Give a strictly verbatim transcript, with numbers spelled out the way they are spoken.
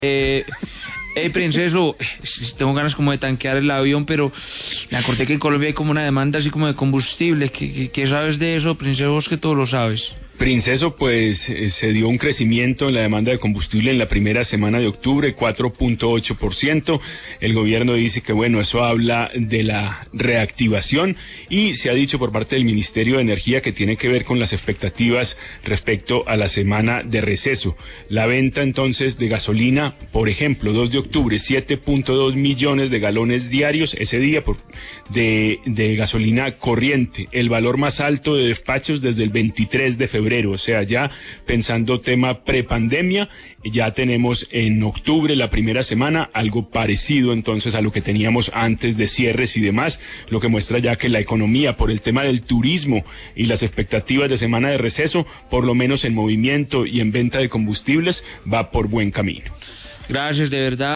Eh, hey, princeso, tengo ganas como de tanquear el avión, pero me acordé que en Colombia hay como una demanda así como de combustible. ¿Qué, qué, qué sabes de eso, princeso? Vos que todo lo sabes. Princeso, pues eh, se dio un crecimiento en la demanda de combustible en la primera semana de octubre, cuatro punto ocho por ciento. El gobierno dice que, bueno, eso habla de la reactivación y se ha dicho por parte del Ministerio de Energía que tiene que ver con las expectativas respecto a la semana de receso. La venta entonces de gasolina, por ejemplo, dos de octubre, siete punto dos millones de galones diarios ese día por, de, de gasolina corriente, el valor más alto de despachos desde el veintitrés de febrero. O sea, ya pensando tema prepandemia, ya tenemos en octubre, la primera semana, algo parecido entonces a lo que teníamos antes de cierres y demás, lo que muestra ya que la economía, por el tema del turismo y las expectativas de semana de receso, por lo menos en movimiento y en venta de combustibles, va por buen camino. Gracias, de verdad.